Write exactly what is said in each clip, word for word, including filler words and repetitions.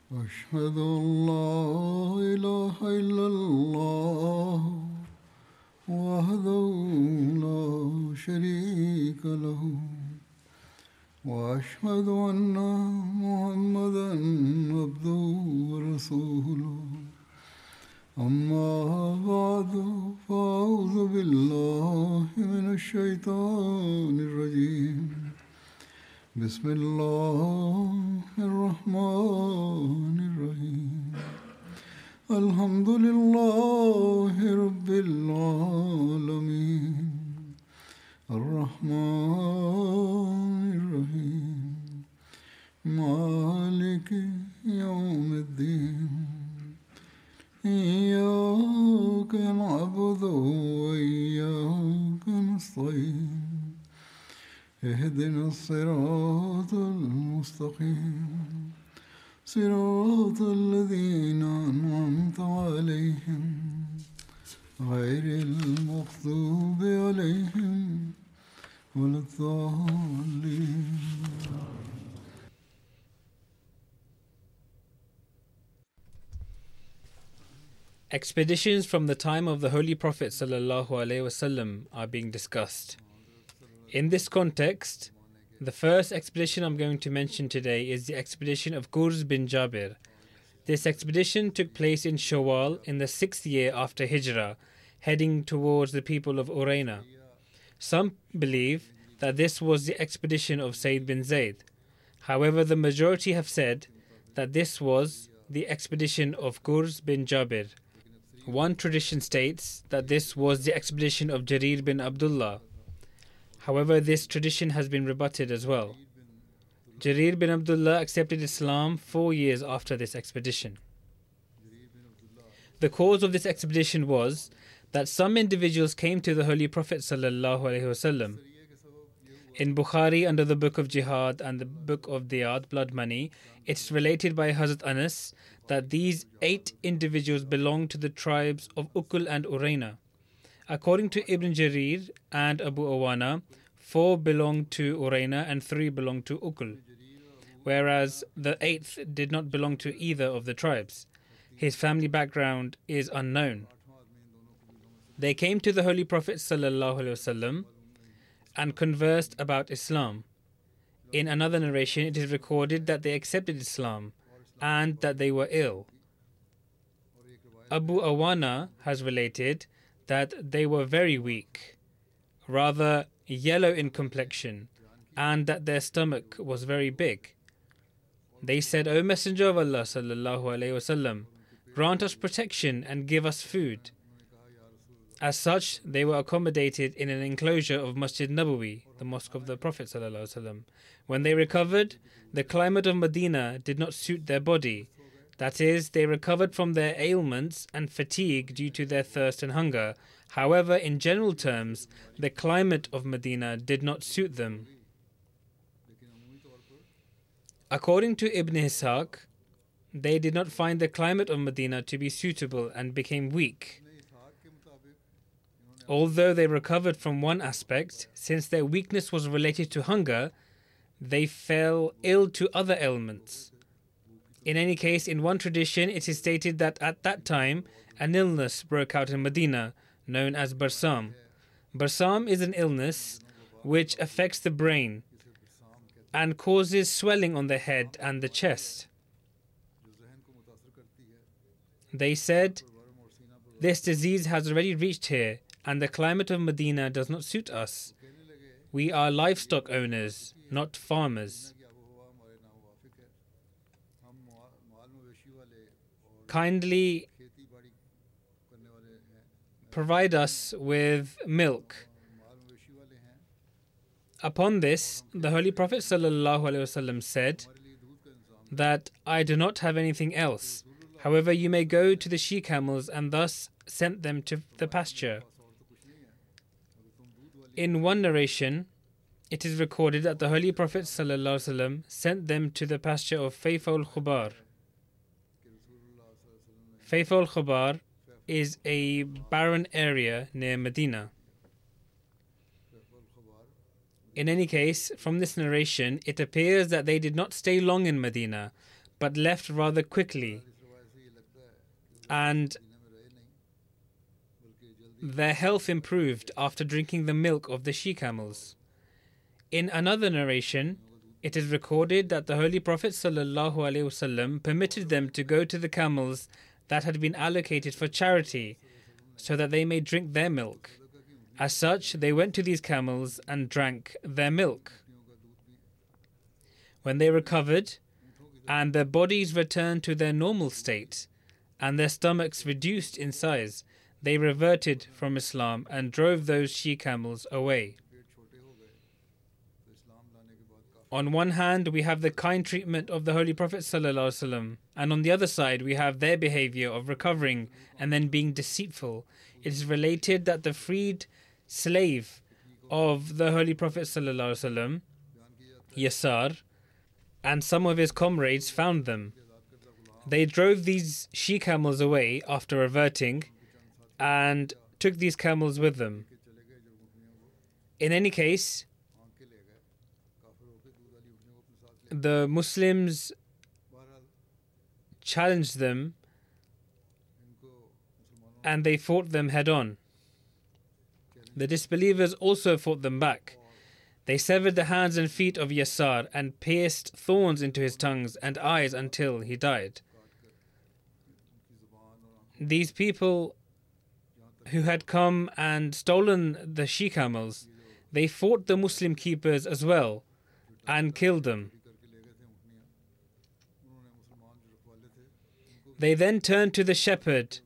أشهد أن لا إله إلا الله وحده لا شريك له وأشهد أن محمدا عبده ورسوله أما بعد فأعوذ بالله من الشيطان الرجيم بسم الله الرحمن الرحيم الحمد لله رب العالمين الرحمن الرحيم مالك يوم الدين إياك نعبد وإياك نستعين اهدنا الصراط المستقيم صراط الذين أنعمت عليهم غير المغضوب عليهم ولا الضالين. Expeditions from the time of the Holy Prophet ﷺ are being discussed. In this context, the first expedition I'm going to mention today is the expedition of Qurs bin Jabir. This expedition took place in Shawwal in the sixth year after Hijrah, heading towards the people of Urayna. Some believe that this was the expedition of Sayyid bin Zayd. However, the majority have said that this was the expedition of Qurs bin Jabir. One tradition states that this was the expedition of Jarir bin Abdullah. However, this tradition has been rebutted as well. Jarir bin Abdullah accepted Islam four years after this expedition. The cause of this expedition was that some individuals came to the Holy Prophet ﷺ. In Bukhari, under the book of Jihad and the book of Diyat, blood money, it's related by Hazrat Anas that these eight individuals belonged to the tribes of Ukul and Urayna. According to Ibn Jarir and Abu Awana, four belonged to Urayna and three belonged to Ukul, whereas the eighth did not belong to either of the tribes. His family background is unknown. They came to the Holy Prophet ﷺ and conversed about Islam. In another narration, it is recorded that they accepted Islam and that they were ill. Abu Awana has related that they were very weak, rather yellow in complexion, and that their stomach was very big. They said, "O Messenger of Allah sallallahu alaihi wasallam, grant us protection and give us food." As such, they were accommodated in an enclosure of Masjid Nabawi, the mosque of the Prophet sallallahu alaihi wasallam. When they recovered, the climate of Medina did not suit their body. That is, they recovered from their ailments and fatigue due to their thirst and hunger. However, in general terms, the climate of Medina did not suit them. According to Ibn Ishaq, they did not find the climate of Medina to be suitable and became weak. Although they recovered from one aspect, since their weakness was related to hunger, they fell ill to other ailments. In any case, in one tradition, it is stated that at that time, an illness broke out in Medina, known as Barsam. Barsam is an illness which affects the brain and causes swelling on the head and the chest. They said, "This disease has already reached here, and the climate of Medina does not suit us. We are livestock owners, not farmers. Kindly provide us with milk." Upon this, the Holy Prophet ﷺ said that, "I do not have anything else. However, you may go to the she-camels," and thus sent them to the pasture. In one narration, it is recorded that the Holy Prophet ﷺ sent them to the pasture of Fayfa al-Khubar. Fayfa al-Khubar is a barren area near Medina. In any case, from this narration, it appears that they did not stay long in Medina, but left rather quickly, and their health improved after drinking the milk of the she-camels. In another narration, it is recorded that the Holy Prophet ﷺ permitted them to go to the camels that had been allocated for charity, so that they may drink their milk. As such, they went to these camels and drank their milk. When they recovered, and their bodies returned to their normal state, and their stomachs reduced in size, they reverted from Islam and drove those she-camels away. On one hand, we have the kind treatment of the Holy Prophet ﷺ, and on the other side, we have their behavior of recovering and then being deceitful. It is related that the freed slave of the Holy Prophet ﷺ, Yasar, and some of his comrades found them. They drove these she-camels away after reverting and took these camels with them. In any case, the Muslims challenged them and they fought them head on. The disbelievers also fought them back. They severed the hands and feet of Yasar and pierced thorns into his tongues and eyes until he died. These people who had come and stolen the she-camels, they fought the Muslim keepers as well and killed them. They then turned to the shepherd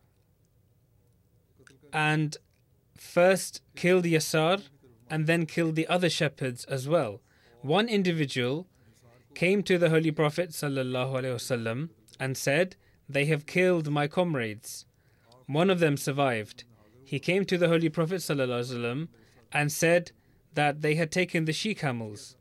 and first killed Yasar and then killed the other shepherds as well. One individual came to the Holy Prophet ﷺ and said, "They have killed my comrades." One of them survived. He came to the Holy Prophet ﷺ and said that they had taken the she-camels.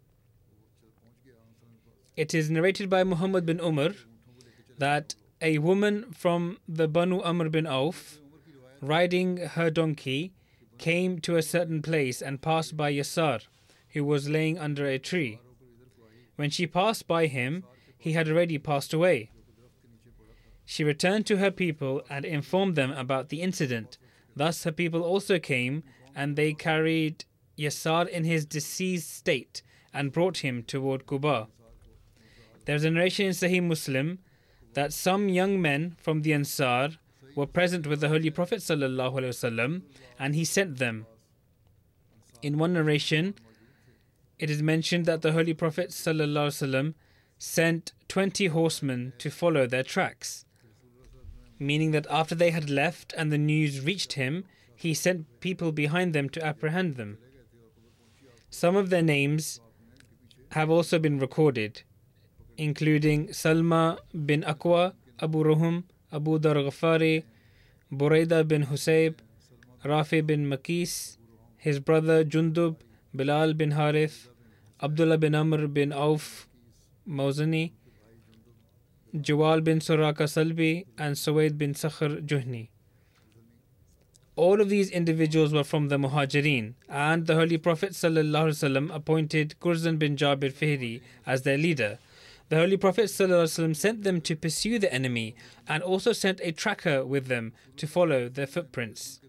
It is narrated by Muhammad bin Umar that a woman from the Banu Amr bin Auf, riding her donkey, came to a certain place and passed by Yasar, who was laying under a tree. When she passed by him, he had already passed away. She returned to her people and informed them about the incident. Thus her people also came and they carried Yasar in his deceased state and brought him toward Quba. There is a narration in Sahih Muslim that some young men from the Ansar were present with the Holy Prophet ﷺ and he sent them. In one narration, it is mentioned that the Holy Prophet ﷺ sent twenty horsemen to follow their tracks, meaning that after they had left and the news reached him, he sent people behind them to apprehend them. Some of their names have also been recorded, including Salma bin Aqwa, Abu Ruhum, Abu Dar Ghafari, Buraida bin Husayb, Rafi bin Makis, his brother Jundub, Bilal bin Harith, Abdullah bin Amr bin Auf Mawzani, Jawal bin Suraka Salbi, and Suwaid bin Sakhr Juhni. All of these individuals were from the Muhajirin, and the Holy Prophet ﷺ appointed Kurzan bin Jabir Fihri as their leader. The Holy Prophet ﷺ sent them to pursue the enemy and also sent a tracker with them to follow their footprints.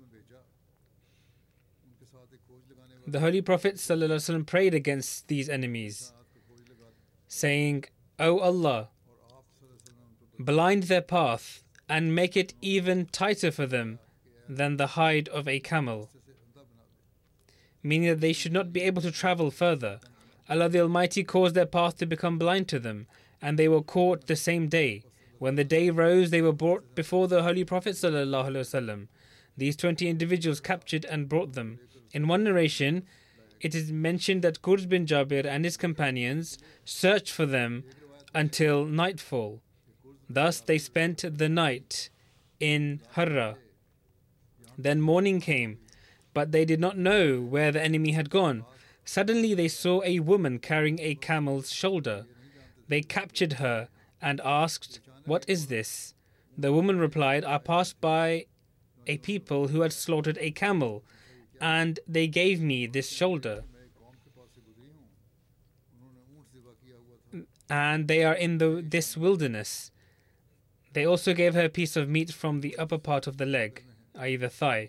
The Holy Prophet ﷺ prayed against these enemies, saying, "O Allah, blind their path and make it even tighter for them than the hide of a camel," meaning that they should not be able to travel further. Allah the Almighty caused their path to become blind to them, and they were caught the same day. When the day rose, they were brought before the Holy Prophet ﷺ. These twenty individuals captured and brought them. In one narration, it is mentioned that Kurz bin Jabir and his companions searched for them until nightfall. Thus they spent the night in Harra. Then morning came, but they did not know where the enemy had gone. Suddenly they saw a woman carrying a camel's shoulder. They captured her and asked, "What is this?" The woman replied, "I passed by a people who had slaughtered a camel, and they gave me this shoulder." and they are in the, this wilderness. They also gave her a piece of meat from the upper part of the leg, that is the thigh.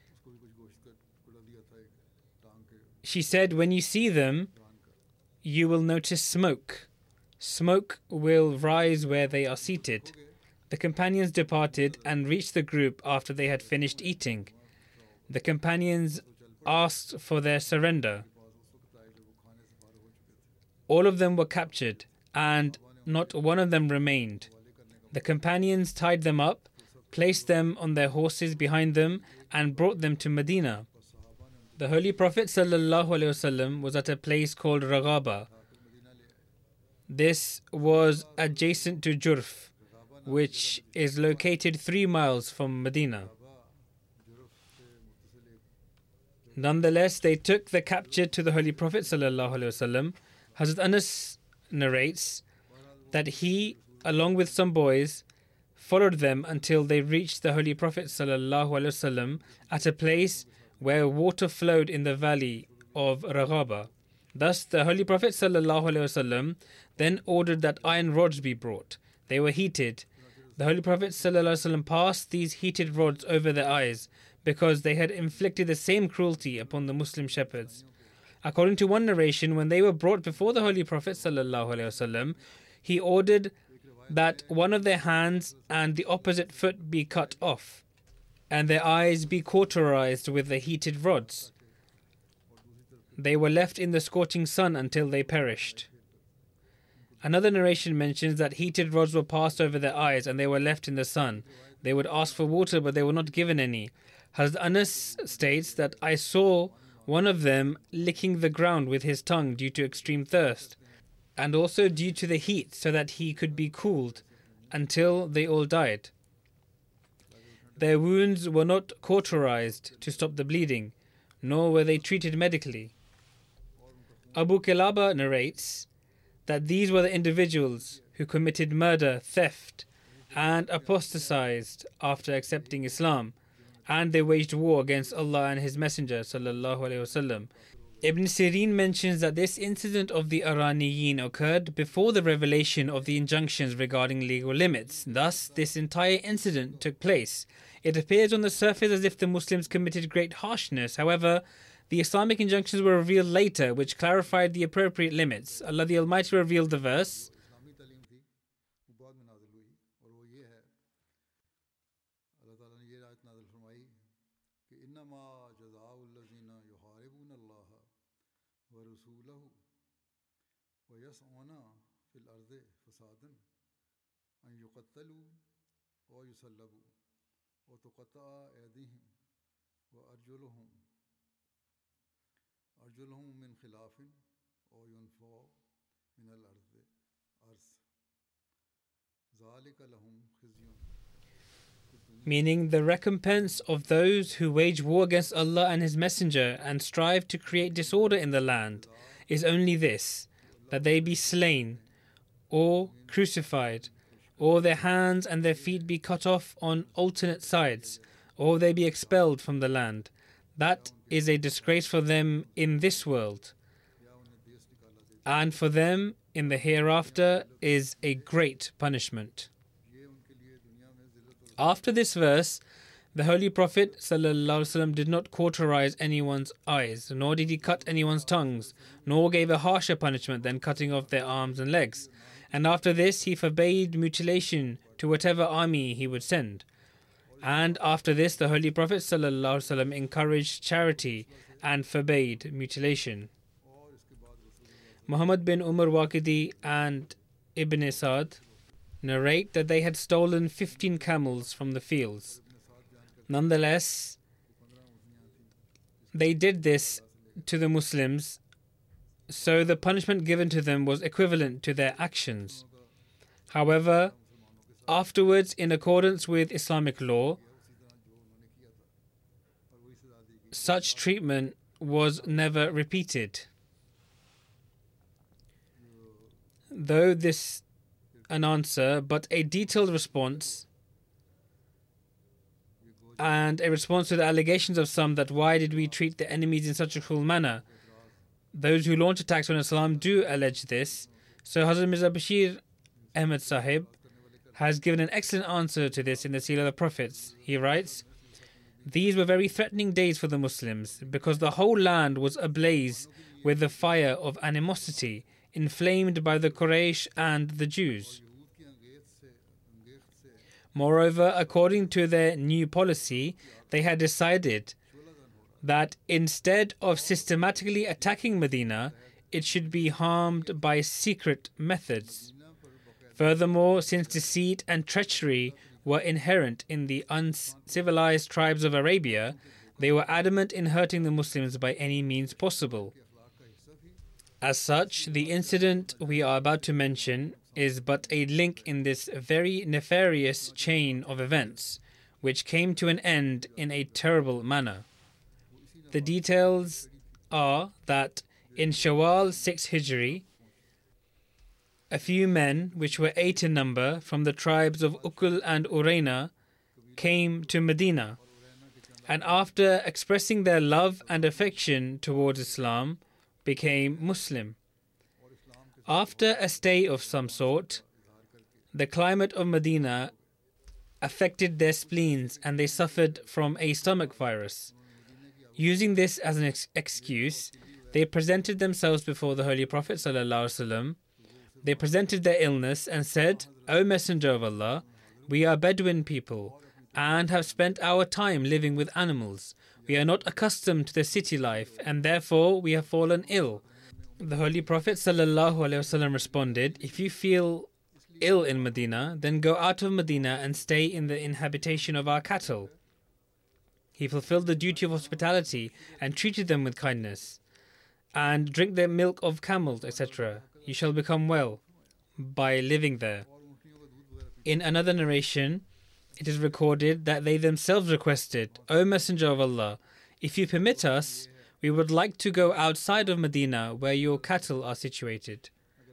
She said, when you see them, you will notice smoke. Smoke will rise where they are seated. The companions departed and reached the group after they had finished eating. The companions asked for their surrender. All of them were captured, and not one of them remained. The companions tied them up, placed them on their horses behind them, and brought them to Medina. The Holy Prophet ﷺ was at a place called Raghaba. This was adjacent to Jurf, which is located three miles from Medina. Nonetheless, they took the captured to the Holy Prophet ﷺ. Hazrat Anas narrates that he, along with some boys, followed them until they reached the Holy Prophet ﷺ at a place where water flowed in the valley of Raghaba. Thus, the Holy Prophet ﷺ then ordered that iron rods be brought. They were heated. The Holy Prophet ﷺ passed these heated rods over their eyes because they had inflicted the same cruelty upon the Muslim shepherds. According to one narration, when they were brought before the Holy Prophet ﷺ, he ordered that one of their hands and the opposite foot be cut off, and their eyes be cauterized with the heated rods. They were left in the scorching sun until they perished. Another narration mentions that heated rods were passed over their eyes and they were left in the sun. They would ask for water, but they were not given any. Hazrat Anas states that I saw one of them licking the ground with his tongue due to extreme thirst, and also due to the heat, so that he could be cooled, until they all died. Their wounds were not cauterized to stop the bleeding, nor were they treated medically. Abu Kilaba narrates that these were the individuals who committed murder, theft, and apostatized after accepting Islam, and they waged war against Allah and His Messenger sallallahu alaihi wasallam. Ibn Sirin mentions that this incident of the Iraniyin occurred before the revelation of the injunctions regarding legal limits. Thus, this entire incident took place. It appears on the surface as if the Muslims committed great harshness. However, the Islamic injunctions were revealed later, which clarified the appropriate limits. Allah the Almighty revealed the verse, meaning the recompense of those who wage war against Allah and His Messenger and strive to create disorder in the land is only this, that they be slain or crucified, or their hands and their feet be cut off on alternate sides, or they be expelled from the land. That is a disgrace for them in this world, and for them in the hereafter is a great punishment. After this verse, the Holy Prophet ﷺ did not cauterize anyone's eyes, nor did he cut anyone's tongues, nor gave a harsher punishment than cutting off their arms and legs. And after this, he forbade mutilation to whatever army he would send. And after this, the Holy Prophet ﷺ encouraged charity and forbade mutilation. Muhammad bin Umar Waqidi and Ibn Sa'd narrate that they had stolen fifteen camels from the fields. Nonetheless, they did this to the Muslims, so the punishment given to them was equivalent to their actions. However, afterwards, in accordance with Islamic law, such treatment was never repeated. Though this an answer, but a detailed response and a response to the allegations of some that why did we treat the enemies in such a cruel manner. Those who launch attacks on Islam do allege this. So Hazrat Mirza Bashir Ahmed Sahib has given an excellent answer to this in the Seal of the Prophets. He writes, "These were very threatening days for the Muslims because the whole land was ablaze with the fire of animosity inflamed by the Quraysh and the Jews. Moreover, according to their new policy, they had decided that instead of systematically attacking Medina, it should be harmed by secret methods. Furthermore, since deceit and treachery were inherent in the uncivilized tribes of Arabia, they were adamant in hurting the Muslims by any means possible. As such, the incident we are about to mention is but a link in this very nefarious chain of events, which came to an end in a terrible manner. The details are that in Shawwal six Hijri, a few men, which were eight in number, from the tribes of Ukul and Urayna, came to Medina, and after expressing their love and affection towards Islam, became Muslim. After a stay of some sort, the climate of Medina affected their spleens and they suffered from a stomach virus. Using this as an ex- excuse, they presented themselves before the Holy Prophet ﷺ. They presented their illness and said, "O Messenger of Allah, we are Bedouin people and have spent our time living with animals. We are not accustomed to the city life and therefore we have fallen ill." The Holy Prophet ﷺ responded, "If you feel ill in Medina, then go out of Medina and stay in the inhabitation of our cattle." He fulfilled the duty of hospitality and treated them with kindness. "And drink the milk of camels, et cetera. You shall become well by living there." In another narration, it is recorded that they themselves requested, "O Messenger of Allah, if you permit us, we would like to go outside of Medina where your cattle are situated."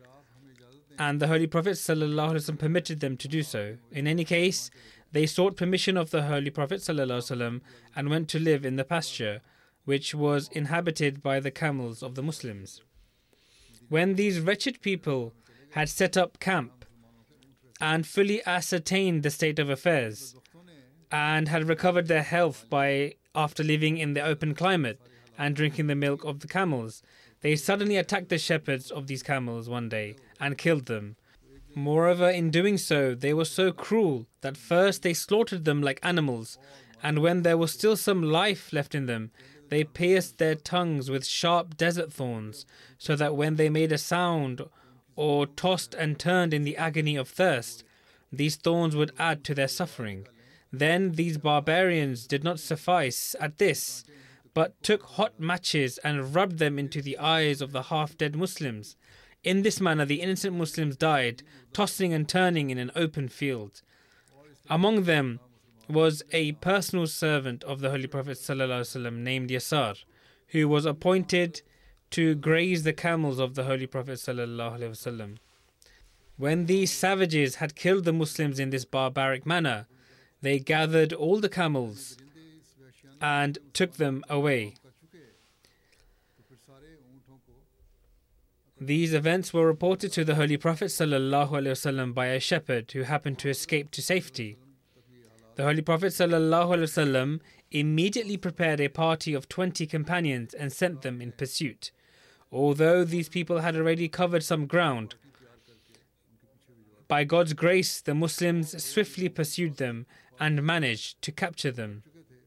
And the Holy Prophet ﷺ permitted them to do so. In any case, they sought permission of the Holy Prophet ﷺ and went to live in the pasture, which was inhabited by the camels of the Muslims. When these wretched people had set up camp and fully ascertained the state of affairs and had recovered their health by after living in the open climate and drinking the milk of the camels, they suddenly attacked the shepherds of these camels one day and killed them. Moreover, in doing so, they were so cruel that first they slaughtered them like animals, and when there was still some life left in them, they pierced their tongues with sharp desert thorns, so that when they made a sound or tossed and turned in the agony of thirst, these thorns would add to their suffering. Then these barbarians did not suffice at this, but took hot matches and rubbed them into the eyes of the half-dead Muslims. In this manner, the innocent Muslims died, tossing and turning in an open field. Among them was a personal servant of the Holy Prophet ﷺ named Yasar, who was appointed to graze the camels of the Holy Prophet ﷺ. When these savages had killed the Muslims in this barbaric manner, they gathered all the camels and took them away. These events were reported to the Holy Prophet ﷺ by a shepherd who happened to escape to safety. The Holy Prophet ﷺ immediately prepared a party of twenty companions and sent them in pursuit. Although these people had already covered some ground, by God's grace, the Muslims swiftly pursued them and managed to capture them.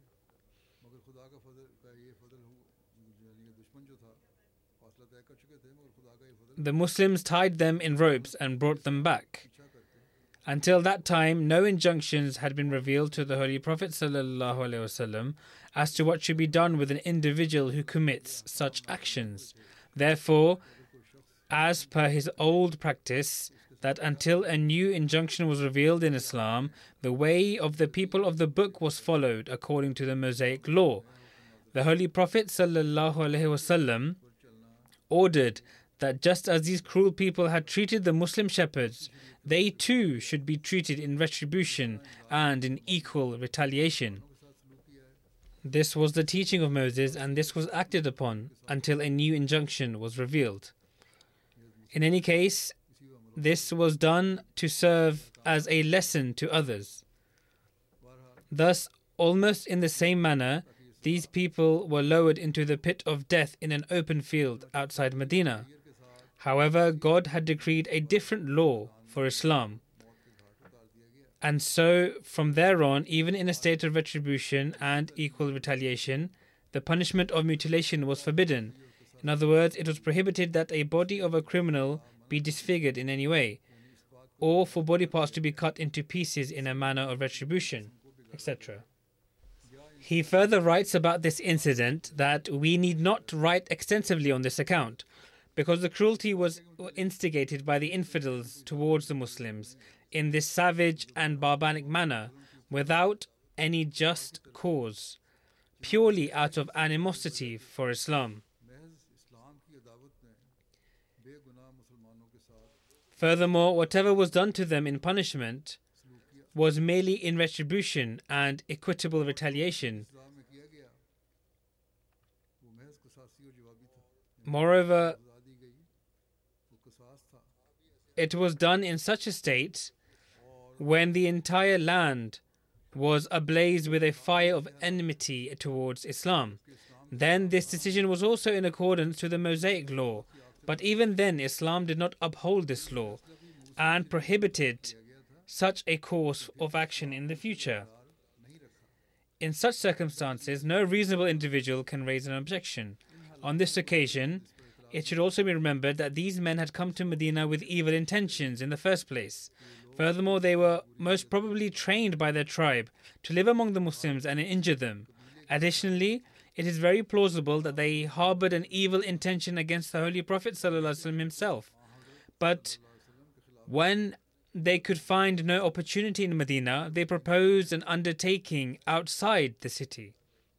The Muslims tied them in ropes and brought them back. Until that time, no injunctions had been revealed to the Holy Prophet ﷺ as to what should be done with an individual who commits such actions. Therefore, as per his old practice, that until a new injunction was revealed in Islam, the way of the people of the book was followed according to the Mosaic law. The Holy Prophet ﷺ ordered that just as these cruel people had treated the Muslim shepherds, they too should be treated in retribution and in equal retaliation. This was the teaching of Moses, and this was acted upon until a new injunction was revealed. In any case, this was done to serve as a lesson to others. Thus, almost in the same manner, these people were lowered into the pit of death in an open field outside Medina. However, God had decreed a different law for Islam. And so, from there on, even in a state of retribution and equal retaliation, the punishment of mutilation was forbidden. In other words, it was prohibited that a body of a criminal be disfigured in any way, or for body parts to be cut into pieces in a manner of retribution, et cetera. He further writes about this incident that we need not write extensively on this account, because the cruelty was instigated by the infidels towards the Muslims in this savage and barbaric manner without any just cause, purely out of animosity for Islam. Furthermore, whatever was done to them in punishment was merely in retribution and equitable retaliation. Moreover, it was done in such a state when the entire land was ablaze with a fire of enmity towards Islam. Then this decision was also in accordance to the Mosaic law. But even then, Islam did not uphold this law and prohibited such a course of action in the future. In such circumstances, no reasonable individual can raise an objection. On this occasion, it should also be remembered that these men had come to Medina with evil intentions in the first place. Furthermore, they were most probably trained by their tribe to live among the Muslims and injure them. Additionally, it is very plausible that they harbored an evil intention against the Holy Prophet ﷺ himself. But when they could find no opportunity in Medina, they proposed an undertaking outside the city.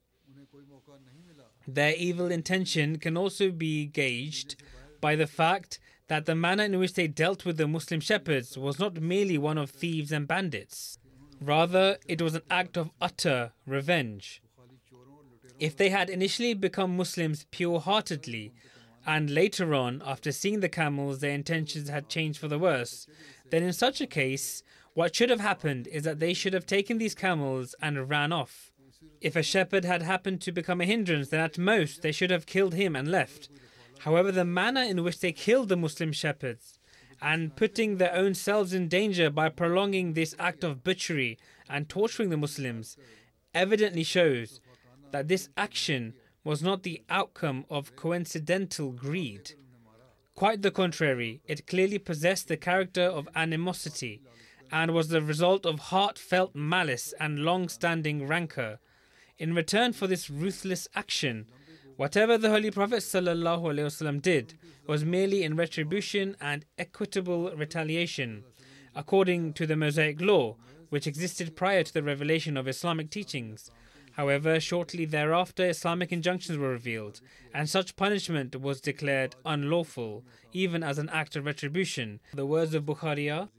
Their evil intention can also be gauged by the fact that the manner in which they dealt with the Muslim shepherds was not merely one of thieves and bandits. Rather, it was an act of utter revenge. If they had initially become Muslims pure-heartedly, and later on, after seeing the camels, their intentions had changed for the worse, then in such a case, what should have happened is that they should have taken these camels and ran off. If a shepherd had happened to become a hindrance, then at most they should have killed him and left. However, the manner in which they killed the Muslim shepherds, and putting their own selves in danger by prolonging this act of butchery and torturing the Muslims, evidently shows that this action was not the outcome of coincidental greed. Quite the contrary, it clearly possessed the character of animosity and was the result of heartfelt malice and long-standing rancor. In return for this ruthless action, whatever the Holy Prophet ﷺ did was merely in retribution and equitable retaliation, according to the Mosaic law, which existed prior to the revelation of Islamic teachings. However, shortly thereafter, Islamic injunctions were revealed, and such punishment was declared unlawful, even as an act of retribution. The words of Bukhari are,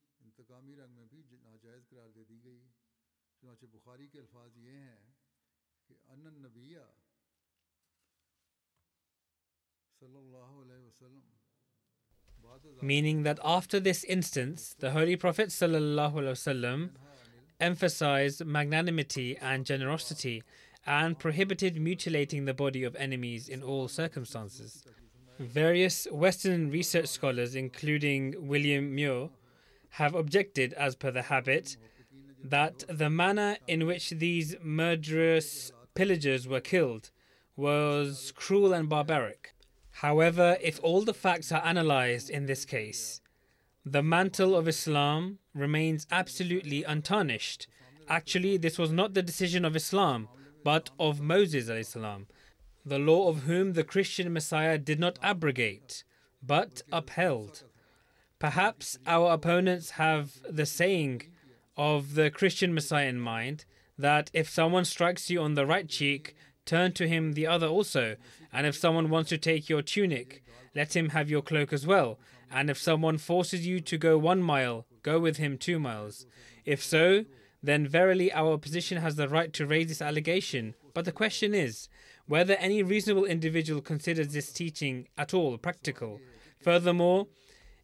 meaning that after this instance, the Holy Prophet ﷺ emphasized magnanimity and generosity and prohibited mutilating the body of enemies in all circumstances. Various Western research scholars, including William Muir, have objected, as per the habit, that the manner in which these murderous pillagers were killed was cruel and barbaric. However, if all the facts are analyzed in this case, the mantle of Islam remains absolutely untarnished. Actually, this was not the decision of Islam, but of Moses alayhi salam, the law of whom the Christian Messiah did not abrogate, but upheld. Perhaps our opponents have the saying of the Christian Messiah in mind, that if someone strikes you on the right cheek, turn to him the other also, and if someone wants to take your tunic, let him have your cloak as well, and if someone forces you to go one mile, go with him two miles. If so, then verily our opposition has the right to raise this allegation. But the question is whether any reasonable individual considers this teaching at all practical. Furthermore,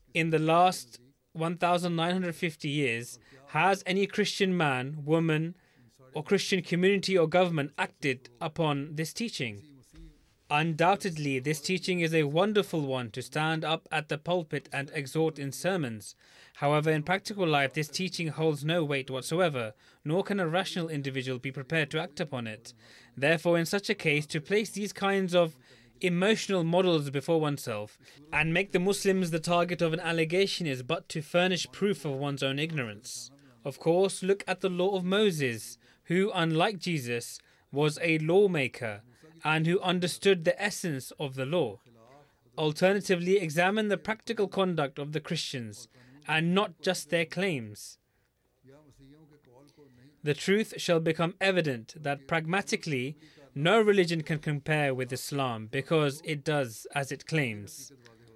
in the last one thousand nine hundred fifty years, has any Christian man, woman, or Christian community or government acted upon this teaching? Undoubtedly, this teaching is a wonderful one to stand up at the pulpit and exhort in sermons. However, in practical life, this teaching holds no weight whatsoever, nor can a rational individual be prepared to act upon it. Therefore, in such a case, to place these kinds of emotional models before oneself and make the Muslims the target of an allegation is but to furnish proof of one's own ignorance. Of course, look at the law of Moses, who, unlike Jesus, was a lawmaker and who understood the essence of the law. Alternatively, examine the practical conduct of the Christians and not just their claims. The truth shall become evident that pragmatically no religion can compare with Islam because it does as it claims.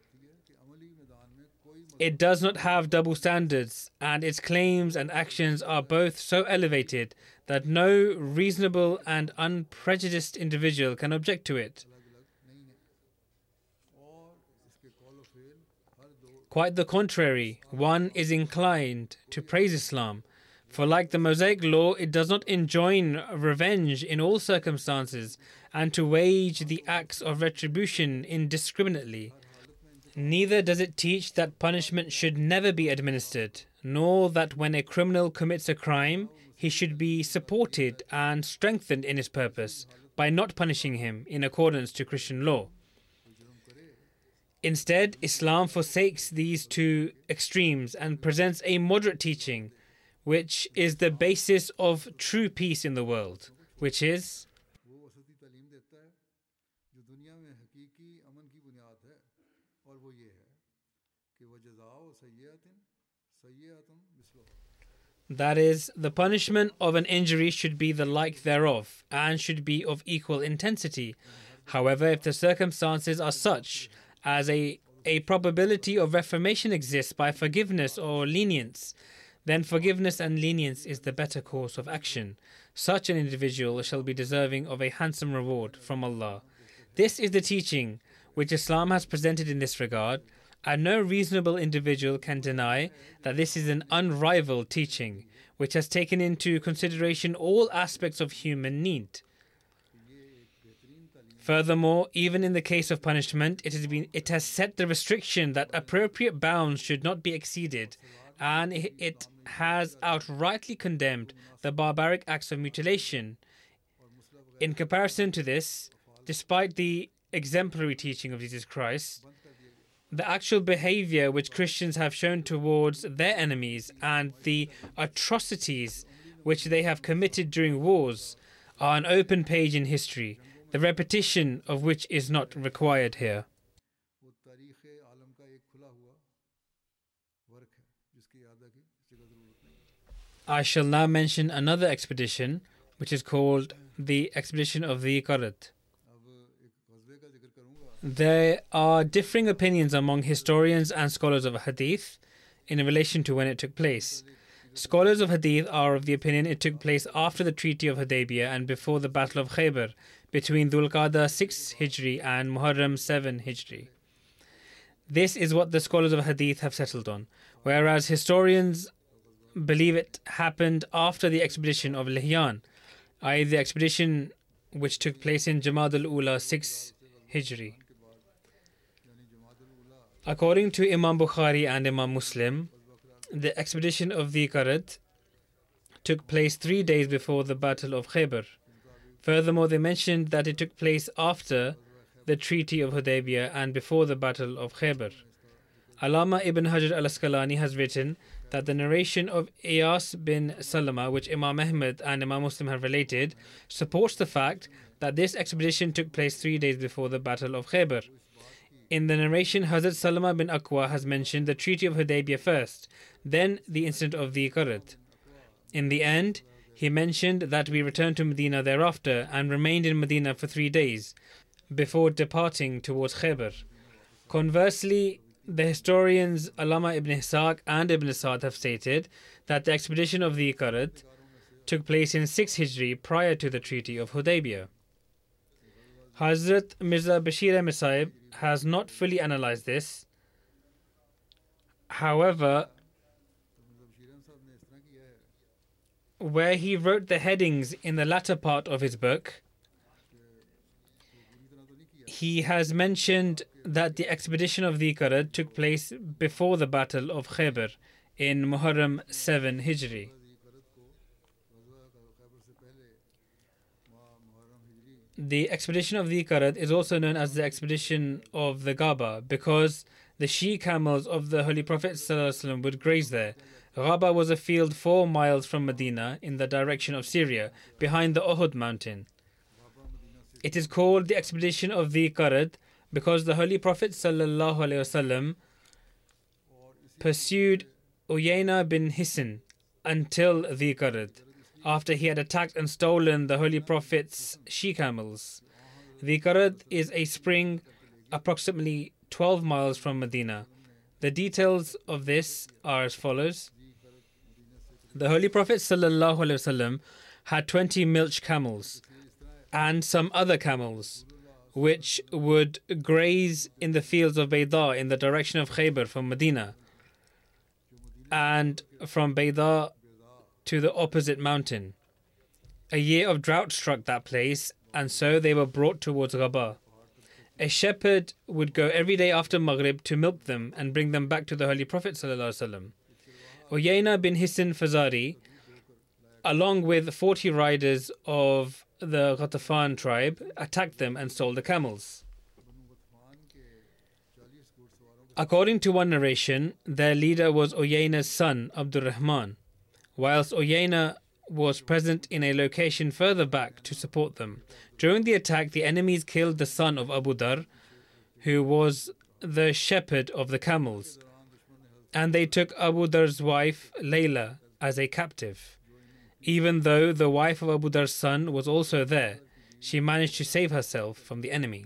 It does not have double standards, and its claims and actions are both so elevated that no reasonable and unprejudiced individual can object to it. Quite the contrary, one is inclined to praise Islam, for like the Mosaic law, it does not enjoin revenge in all circumstances and to wage the acts of retribution indiscriminately. Neither does it teach that punishment should never be administered, nor that when a criminal commits a crime, he should be supported and strengthened in his purpose by not punishing him in accordance to Christian law. Instead, Islam forsakes these two extremes and presents a moderate teaching, which is the basis of true peace in the world, which is that is, the punishment of an injury should be the like thereof and should be of equal intensity. However, if the circumstances are such as a, a probability of reformation exists by forgiveness or lenience, then forgiveness and lenience is the better course of action. Such an individual shall be deserving of a handsome reward from Allah. This is the teaching which Islam has presented in this regard, and no reasonable individual can deny that this is an unrivaled teaching which has taken into consideration all aspects of human need. Furthermore, even in the case of punishment, it has been it has set the restriction that appropriate bounds should not be exceeded, and it has outrightly condemned the barbaric acts of mutilation. In comparison to this, despite the exemplary teaching of Jesus Christ, the actual behavior which Christians have shown towards their enemies and the atrocities which they have committed during wars are an open page in history, the repetition of which is not required here. I shall now mention another expedition, which is called the Expedition of the Qarad. There are differing opinions among historians and scholars of Hadith in relation to when it took place. Scholars of Hadith are of the opinion it took place after the Treaty of Hudaybiyah and before the Battle of Khaybar, between Dhul Qa'dah six Hijri and Muharram seven Hijri. This is what the scholars of Hadith have settled on, whereas historians believe it happened after the expedition of Lihyan, that is the expedition which took place in Jamad al-Ula six Hijri. According to Imam Bukhari and Imam Muslim, the expedition of the Qarad took place three days before the Battle of Khaybar. Furthermore, they mentioned that it took place after the Treaty of Hudaybiyah and before the Battle of Khaybar. Allama Ibn Hajar al-Asqalani has written that the narration of Iyas bin Salama, which Imam Ahmad and Imam Muslim have related, supports the fact that this expedition took place three days before the Battle of Khaybar. In the narration, Hazrat Salama bin Aqwa has mentioned the Treaty of Hudaybiyah first, then the incident of the Qarad. In the end, he mentioned that we returned to Medina thereafter and remained in Medina for three days before departing towards Khaybar. Conversely, the historians Allama ibn Ishaq and Ibn Sa'd have stated that the expedition of the Qarad took place in six Hijri prior to the Treaty of Hudaybiyah. Hazrat Mirza Bashir Ahmed Sahib has not fully analyzed this. However, where he wrote the headings in the latter part of his book, he has mentioned that the expedition of the Qarad took place before the Battle of Khaybar in Muharram seven Hijri. The expedition of the Qarad is also known as the expedition of the Ghaba because the she camels of the Holy Prophet ﷺ would graze there. Ghaba was a field four miles from Medina in the direction of Syria, behind the Uhud mountain. It is called the expedition of the Qarad because the Holy Prophet ﷺ pursued Uyayna bin Hisn until the Qarad, after he had attacked and stolen the Holy Prophet's she camels. The Qarad is a spring approximately twelve miles from Medina. The details of this are as follows. The Holy Prophet ﷺ had twenty milch camels and some other camels which would graze in the fields of Bayda in the direction of Khaybar from Medina, and from Bayda to the opposite mountain. A year of drought struck that place, and so they were brought towards Ghaba. A shepherd would go every day after Maghrib to milk them and bring them back to the Holy Prophet ﷺ. Uyayna bin Hisn Fazari, along with forty riders of the Ghatafan tribe, attacked them and stole the camels. According to one narration, their leader was Uyayna's son, Abdul Rahman, whilst Uyayna was present in a location further back to support them. During the attack, the enemies killed the son of Abu Dhar, who was the shepherd of the camels, and they took Abu Dhar's wife, Layla, as a captive. Even though the wife of Abu Dhar's son was also there, she managed to save herself from the enemy.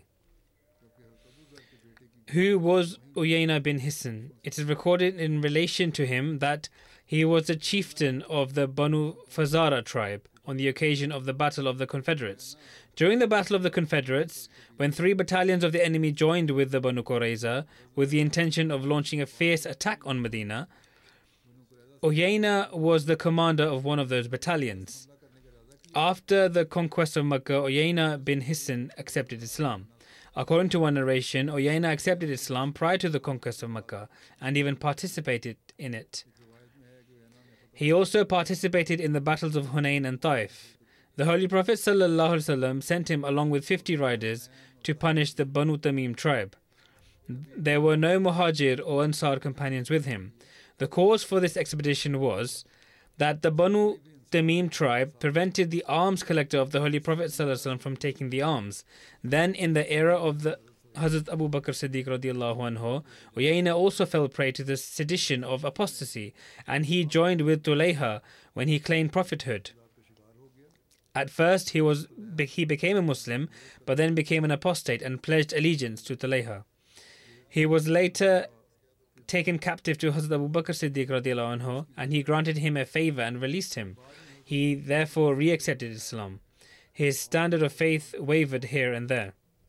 Who was Uyayna bin Hisn? It is recorded in relation to him that he was the chieftain of the Banu Fazara tribe on the occasion of the Battle of the Confederates. During the Battle of the Confederates, when three battalions of the enemy joined with the Banu Qurayza with the intention of launching a fierce attack on Medina, Uyayna was the commander of one of those battalions. After the conquest of Makkah, Uyayna bin Hisn accepted Islam. According to one narration, Uyayna accepted Islam prior to the conquest of Makkah and even participated in it. He also participated in the battles of Hunayn and Taif. The Holy Prophet ﷺ sent him along with fifty riders to punish the Banu Tamim tribe. There were no Muhajir or Ansar companions with him. The cause for this expedition was that the Banu Tamim tribe prevented the arms collector of the Holy Prophet ﷺ from taking the arms. Then, in the era of the Hazrat Abu Bakr Siddiq radiallahu anhu, Uyayna also fell prey to the sedition of apostasy, and he joined with Tulayha when he claimed prophethood. At first, he was he became a Muslim, but then became an apostate and pledged allegiance to Tulayha. He was later taken captive to Hazrat Abu Bakr Siddiq radiallahu anhu, and he granted him a favor and released him. He therefore re-accepted Islam. His standard of faith wavered here and there.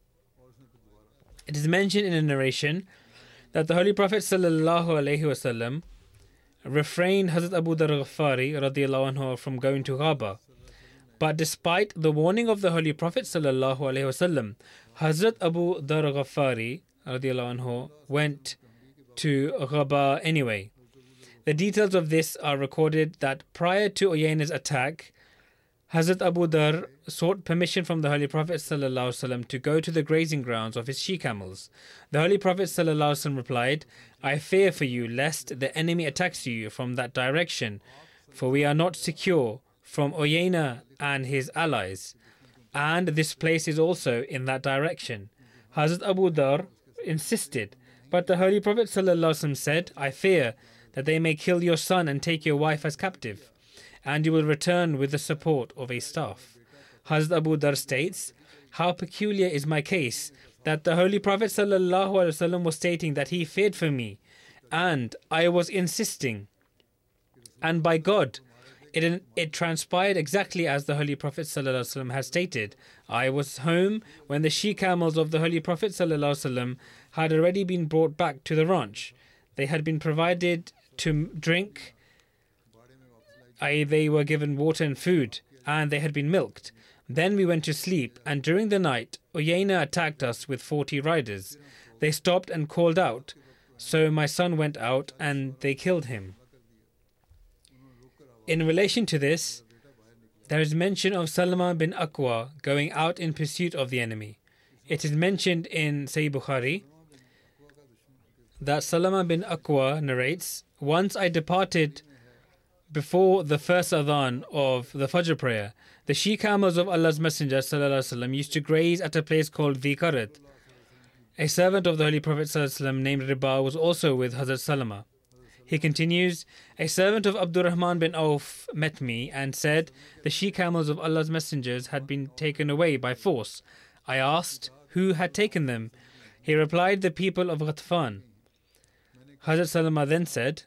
It is mentioned in a narration that the Holy Prophet sallallahu alaihi wasallam refrained Hazrat Abu Dhar Ghafari radiallahu anhu from going to Ghaba. But despite the warning of the Holy Prophet sallallahu alaihi wasallam, Hazrat Abu Dhar Ghafari radiallahu anhu went to Ghaba anyway. The details of this are recorded that prior to Uyayna's attack, Hazrat Abu Dhar sought permission from the Holy Prophet ﷺ to go to the grazing grounds of his she camels. The Holy Prophet ﷺ replied, I fear for you lest the enemy attacks you from that direction, for we are not secure from Uyayna and his allies, and this place is also in that direction. Hazrat Abu Dhar insisted, but the Holy Prophet ﷺ said, I fear that they may kill your son and take your wife as captive, and you will return with the support of a staff. Hazrat Abu Dhar states, how peculiar is my case that the Holy Prophet ﷺ was stating that he feared for me, and I was insisting. And by God, it, it transpired exactly as the Holy Prophet ﷺ had stated. I was home when the she camels of the Holy Prophet ﷺ had already been brought back to the ranch. They had been provided to drink, that is, they were given water and food, and they had been milked. Then we went to sleep, and during the night, Uyayna attacked us with forty riders. They stopped and called out. So my son went out, and they killed him. In relation to this, there is mention of Salama bin Aqwa going out in pursuit of the enemy. It is mentioned in Sahih Bukhari that Salama bin Aqwa narrates, "Once I departed before the first adhan of the Fajr prayer. The she camels of Allah's Messenger ﷺ used to graze at a place called Dhikarat. A servant of the Holy Prophet ﷺ named Riba was also with Hazrat Salama." He continues, "A servant of Abdurrahman bin Auf met me and said the she camels of Allah's messengers had been taken away by force. I asked who had taken them. He replied, the people of Ghatfan. Hazrat Salama then said,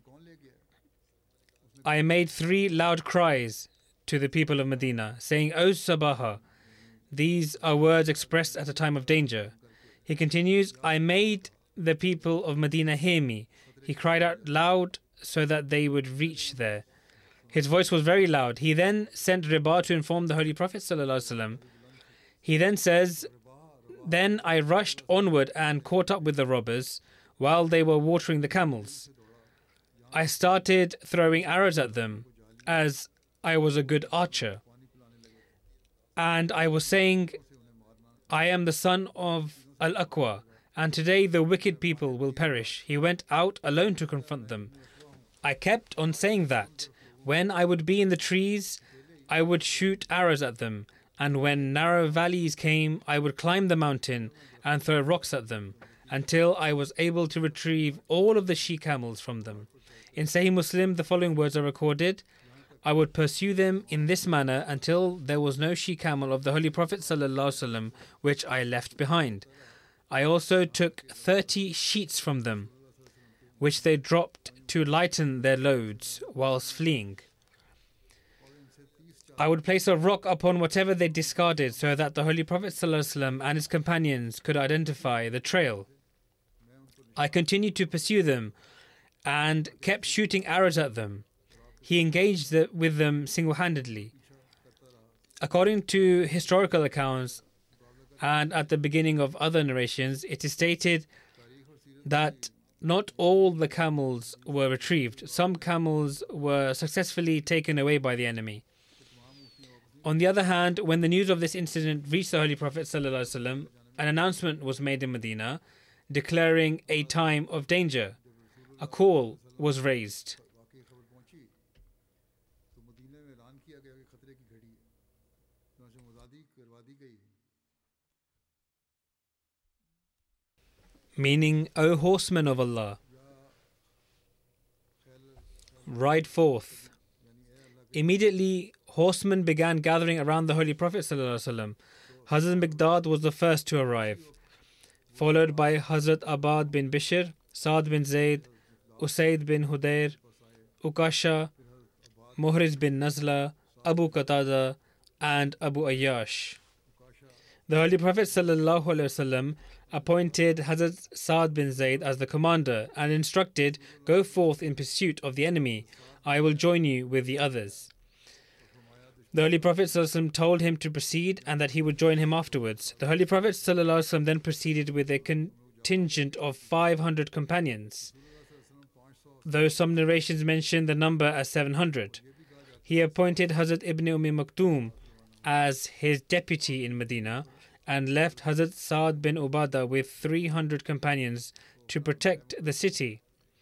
I made three loud cries to the people of Medina, saying, O Sabaha. These are words expressed at a time of danger. He continues, I made the people of Medina hear me. He cried out loud so that they would reach there. His voice was very loud. He then sent Riba to inform the Holy Prophet ﷺ. He then says, Then I rushed onward and caught up with the robbers while they were watering the camels. I started throwing arrows at them as I was a good archer. And I was saying, I am the son of Al-Aqwa, and today the wicked people will perish. He went out alone to confront them. I kept on saying that. When I would be in the trees, I would shoot arrows at them. And when narrow valleys came, I would climb the mountain and throw rocks at them, until I was able to retrieve all of the she-camels from them. In Sahih Muslim, the following words are recorded. I would pursue them in this manner until there was no she-camel of the Holy Prophet ﷺ which I left behind. I also took thirty sheets from them, which they dropped to lighten their loads whilst fleeing. I would place a rock upon whatever they discarded so that the Holy Prophet ﷺ and his companions could identify the trail. I continued to pursue them and kept shooting arrows at them. He engaged the, with them single-handedly. According to historical accounts and at the beginning of other narrations, it is stated that not all the camels were retrieved. Some camels were successfully taken away by the enemy. On the other hand, when the news of this incident reached the Holy Prophet ﷺ, an announcement was made in Medina declaring a time of danger. A call was raised. Meaning, O horsemen of Allah, ride forth. Immediately, horsemen began gathering around the Holy Prophet ﷺ. Hazrat Miqdad was the first to arrive, followed by Hazrat Abad bin Bishr, Saad bin Zayd, Usaid bin Hudayr, Ukasha, Muhriz bin Nazla, Abu Qatada, and Abu Ayyash. The Holy Prophet ﷺ appointed Hazrat Saad bin Zayd as the commander and instructed, Go forth in pursuit of the enemy. I will join you with the others. The Holy Prophet ﷺ told him to proceed and that he would join him afterwards. The Holy Prophet ﷺ then proceeded with a contingent of five hundred companions, though some narrations mention the number as seven hundred. He appointed Hazrat Ibn Umm Maktoum as his deputy in Medina and left Hazrat Saad bin Ubadah with three hundred companions to protect the city.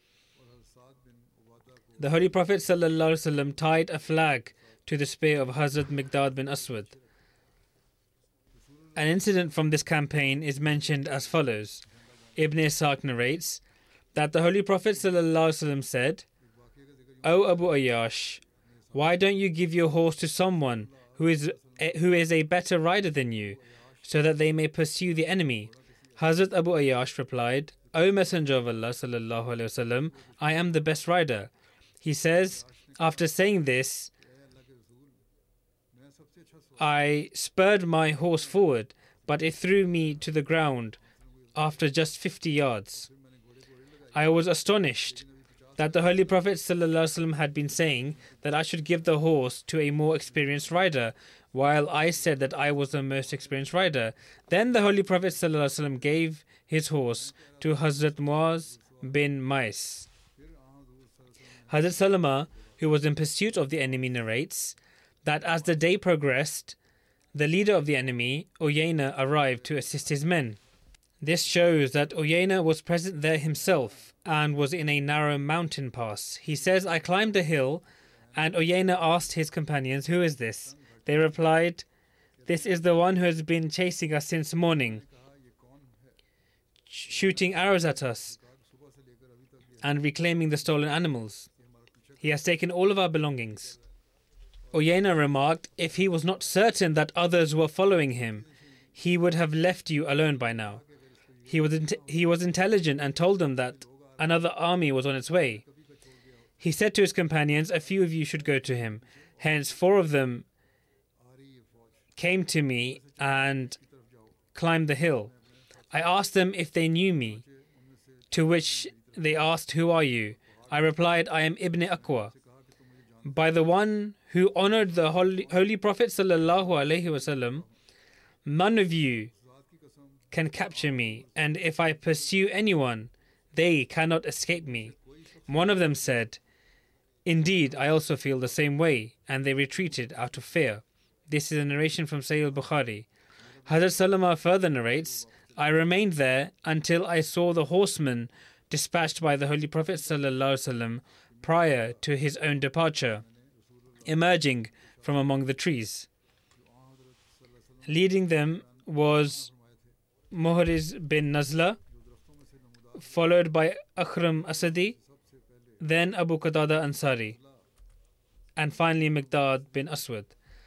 The Holy Prophet ﷺ tied a flag to the spear of Hazrat Miqdad bin Aswad. An incident from this campaign is mentioned as follows. Ibn Ishaq narrates that the Holy Prophet ﷺ said, O Abu Ayyash, why don't you give your horse to someone who is a, who is a better rider than you, so that they may pursue the enemy? Hazrat Abu Ayyash replied, O Messenger of Allah sallallahu alaihi wasallam, I am the best rider. He says, after saying this, I spurred my horse forward, but it threw me to the ground after just fifty yards. I was astonished that the Holy Prophet ﷺ had been saying that I should give the horse to a more experienced rider, while I said that I was the most experienced rider. Then the Holy Prophet ﷺ gave his horse to Hazrat Muaz bin Mais. Hazrat Salama, who was in pursuit of the enemy, narrates that as the day progressed, the leader of the enemy, Uyayna, arrived to assist his men. This shows that Uyayna was present there himself and was in a narrow mountain pass. He says, I climbed a hill, and Uyayna asked his companions, who is this? They replied, this is the one who has been chasing us since morning, shooting arrows at us and reclaiming the stolen animals. He has taken all of our belongings. Uyayna remarked, if he was not certain that others were following him, he would have left you alone by now. He was, in- he was intelligent and told them that another army was on its way. He said to his companions, a few of you should go to him. Hence, four of them came to me and climbed the hill. I asked them if they knew me, to which they asked, who are you? I replied, I am Ibn Aqwa. By the one who honored the Holy, Holy Prophet sallallahu alaihi wasallam, none of you can capture me, and if I pursue anyone, they cannot escape me. One of them said, indeed, I also feel the same way, and they retreated out of fear. This is a narration from Sahih al-Bukhari. Hazrat Salama further narrates, I remained there until I saw the horseman dispatched by the Holy Prophet sallallahu alaihi wasallam prior to his own departure, emerging from among the trees. Leading them was Muhriz bin Nazla, followed by Akhram Asadi, then Abu Qatada Ansari, and finally Miqdad bin Aswad.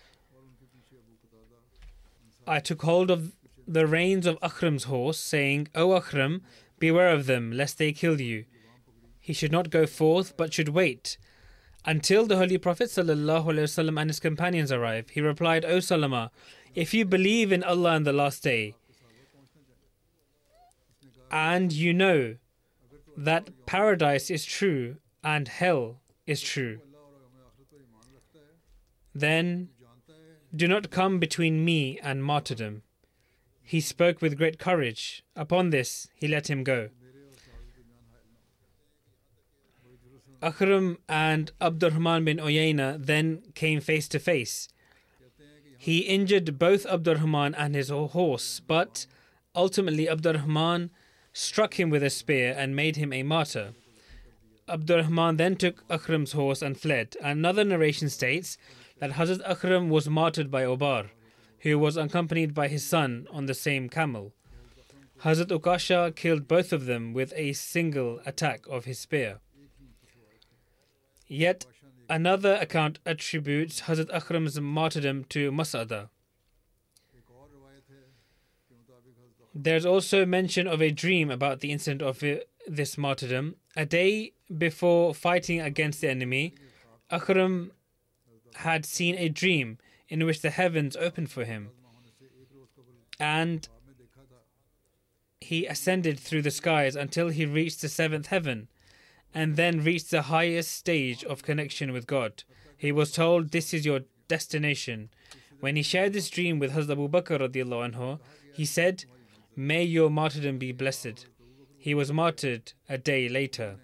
I took hold of the reins of Akhram's horse, saying, O Akhram, beware of them, lest they kill you. He should not go forth, but should wait until the Holy Prophet ﷺ and his companions arrive. He replied, O Salama, if you believe in Allah and the last day, and you know that paradise is true and hell is true, then do not come between me and martyrdom. He spoke with great courage. Upon this, he let him go. Akhram and Abdurrahman bin Uyayna then came face to face. He injured both Abdurrahman and his horse, but ultimately Abdurrahman struck him with a spear and made him a martyr. Abdurrahman then took Akhram's horse and fled. Another narration states that Hazrat Akhram was martyred by Obar, who was accompanied by his son on the same camel. Hazrat Ukasha killed both of them with a single attack of his spear. Yet another account attributes Hazrat Akhram's martyrdom to Mas'ada. There is also mention of a dream about the incident of this martyrdom. A day before fighting against the enemy, Akhram had seen a dream in which the heavens opened for him, and he ascended through the skies until he reached the seventh heaven, and then reached the highest stage of connection with God. He was told, this is your destination. When he shared this dream with Hazrat Abu Bakr radiallahu anhu, he said, may your martyrdom be blessed. He was martyred a day later.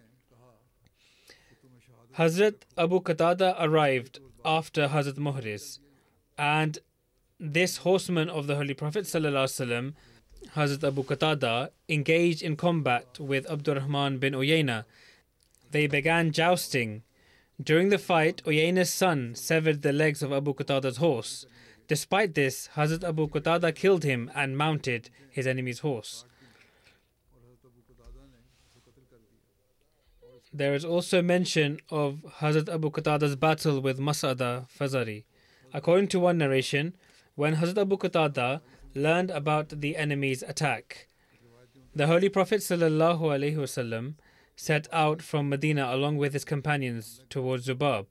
Hazrat Abu Qatada arrived after Hazrat Muhriz, and this horseman of the Holy Prophet ﷺ, Hazrat Abu Qatada, engaged in combat with Abdurrahman bin Uyayna. They began jousting. During the fight, Uyayna's son severed the legs of Abu Qatada's horse. Despite this, Hazrat Abu Qatada killed him and mounted his enemy's horse. There is also mention of Hazrat Abu Qatada's battle with Mas'ada Fazari. According to one narration, when Hazrat Abu Qatada learned about the enemy's attack, the Holy Prophet sallallahu alaihi wasallam set out from Medina along with his companions towards Zubab,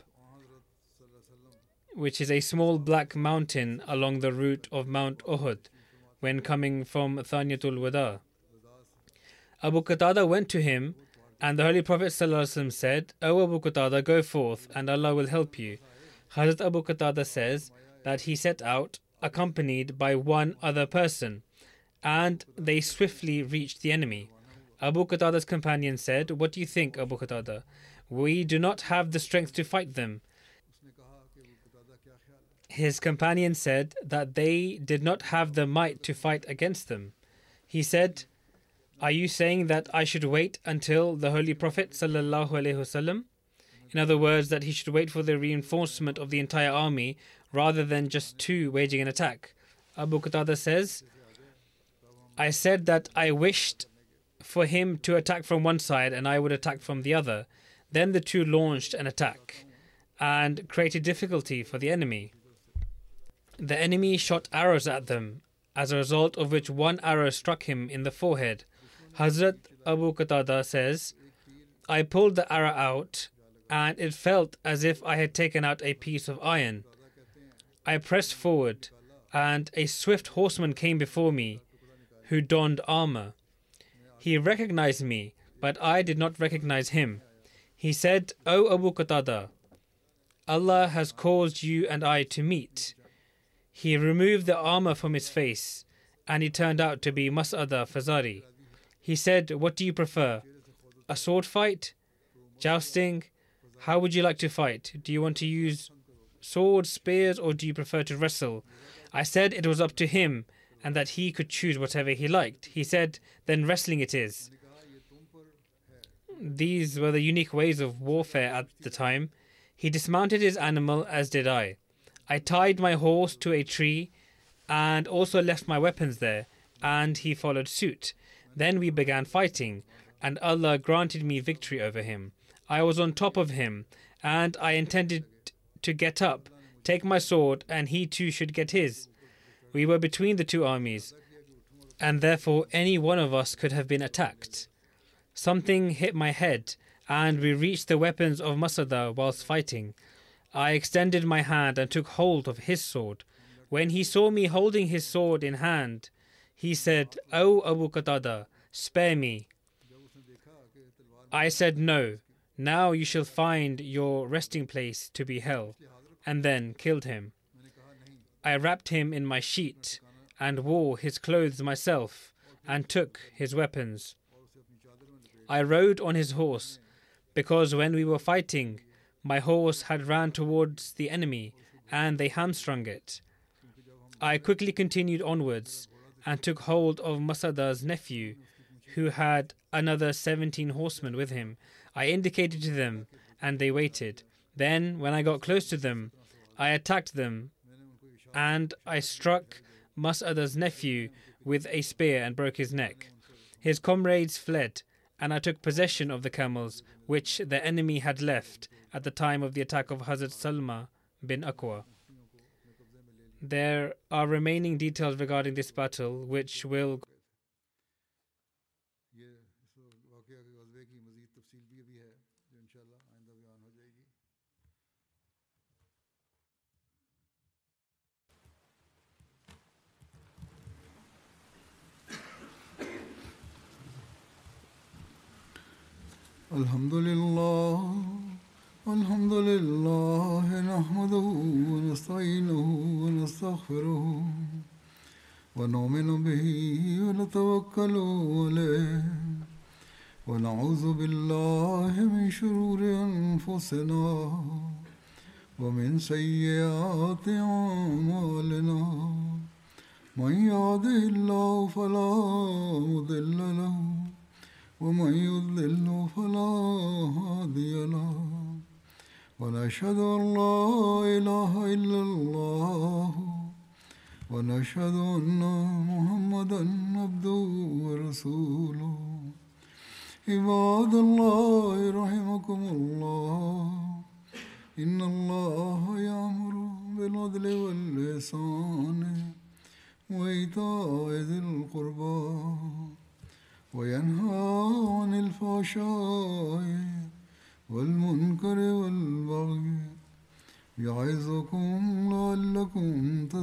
which is a small black mountain along the route of Mount Uhud when coming from Thaniyatul Wada. Abu Qatada went to him And the Holy Prophet ﷺ said, O Abu Qatada, go forth and Allah will help you. Hazrat Abu Qatada says that he set out accompanied by one other person, and they swiftly reached the enemy. Abu Qatada's companion said, What do you think, Abu Qatada? We do not have the strength to fight them. His companion said that they did not have the might to fight against them. He said, Are you saying that I should wait until the Holy Prophet sallallahu alaihi wasallam? In other words, that he should wait for the reinforcement of the entire army rather than just two waging an attack. Abu Qatada says, I said that I wished for him to attack from one side and I would attack from the other. Then the two launched an attack and created difficulty for the enemy. The enemy shot arrows at them, as a result of which one arrow struck him in the forehead. Hazrat Abu Qatada says, I pulled the arrow out and it felt as if I had taken out a piece of iron. I pressed forward and a swift horseman came before me who donned armor. He recognized me, but I did not recognize him. He said, O Abu Qatada, Allah has caused you and I to meet. He removed the armor from his face and he turned out to be Mas'ada Fazari. He said, What do you prefer? A sword fight? Jousting? How would you like to fight? Do you want to use swords, spears, or do you prefer to wrestle? I said it was up to him and that he could choose whatever he liked. He said, Then wrestling it is. These were the unique ways of warfare at the time. He dismounted his animal, as did I. I tied my horse to a tree and also left my weapons there, and he followed suit. Then we began fighting, and Allah granted me victory over him. I was on top of him, and I intended to get up, take my sword, and he too should get his. We were between the two armies, and therefore any one of us could have been attacked. Something hit my head, and we reached the weapons of Masada whilst fighting. I extended my hand and took hold of his sword. When he saw me holding his sword in hand, he said, O Abu Qatada, spare me. I said, No, now you shall find your resting place to be hell, and then killed him. I wrapped him in my sheet and wore his clothes myself and took his weapons. I rode on his horse because when we were fighting, my horse had ran towards the enemy and they hamstrung it. I quickly continued onwards and took hold of Masada's nephew, who had another seventeen horsemen with him. I indicated to them and they waited. Then, when I got close to them, I attacked them and I struck Masada's nephew with a spear and broke his neck. His comrades fled and I took possession of the camels which the enemy had left at the time of the attack of Hazrat Salma bin Aqwa. There are remaining details regarding this battle which will Alhamdulillah, Alhamdulillah, nahmaduhu wa nasta'inuhu wa nastaghfiruhu wa nu'minu bihi wa natawakkalu alayhi wa na'udhu billahi min shururi anfusina wa min sayyiati a'malina. Man yahdihillahu fala mudilla lahu ومن يضلل فلا هادي له ونشهد أن لا إله إلا الله ونشهد أن محمدا عبده ورسوله عباد الله رحمكم الله إن الله يأمر بالعدل والإحسان وإيتاء ذي القربى وينهى عن الفحشاء والمنكر والبغي يعظكم لعلكم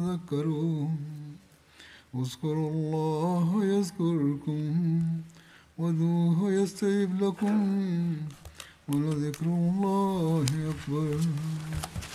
تذكرون اذكروا الله يذكركم وادعوه يستجب لكم ولذكر الله أكبر.